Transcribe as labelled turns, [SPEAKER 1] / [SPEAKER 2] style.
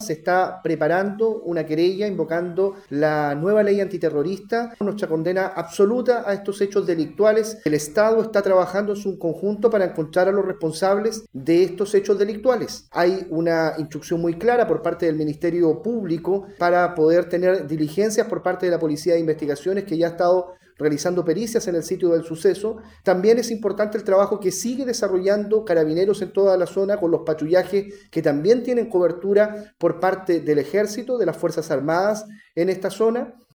[SPEAKER 1] se está preparando una querella invocando la nueva ley antiterrorista, nuestra condena absoluta a estos hechos delictuales. El Estado está trabajando en su conjunto para encontrar a los responsables de estos hechos delictuales. Hay una instrucción muy clara por parte del Ministerio Público para poder tener diligencias por parte de la Policía de Investigaciones, que ya ha estado realizando pericias en el sitio del suceso. También es importante el trabajo que sigue desarrollando Carabineros en toda la zona con los patrullajes que también tienen cobertura por parte del Ejército, de las Fuerzas Armadas en esta zona.